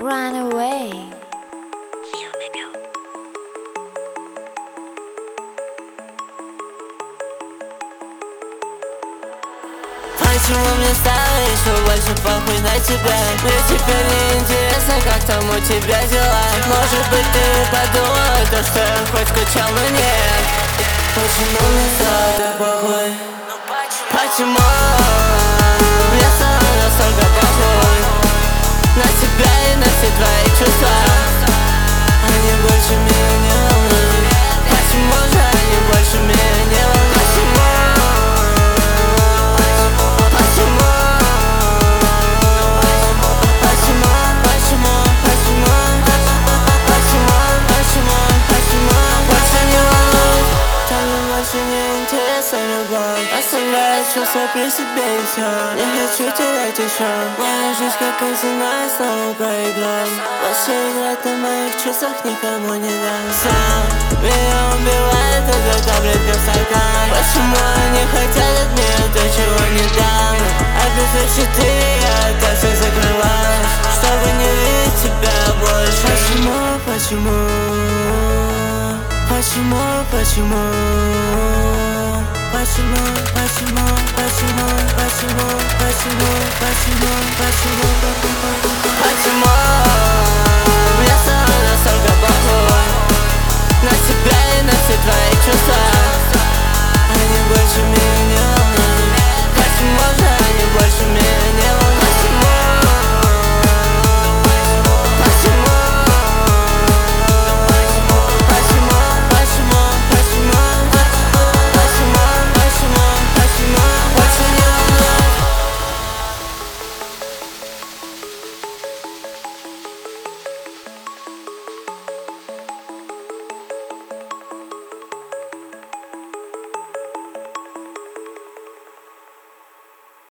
Run away. Почему мне стало еще больше похуй на тебя? Мне теперь не интересно, как там у тебя дела. Может быть, ты подумала, то, что я хоть скучал, но нет. Почему мне стало так похуй? Почему мне стало настолько похуй на тебя и на все твои чувства? Они больше меня не волнуют. Почему же они больше меня не волнуют? Оставляю чувства при себе и все. Не хочу терять еще. Моя жизнь как казино, снова проиграл. Больше играть на моих чувствах никому не дам. Сам меня убивает эта таблетка в стакан. Почему они хотят от меня то, чего не дам? А ты 4 я это все закрываю, чтобы не видеть тебя больше. Почему? Мне стало настолько похуй на тебя и на все твои чувства? Они больше меня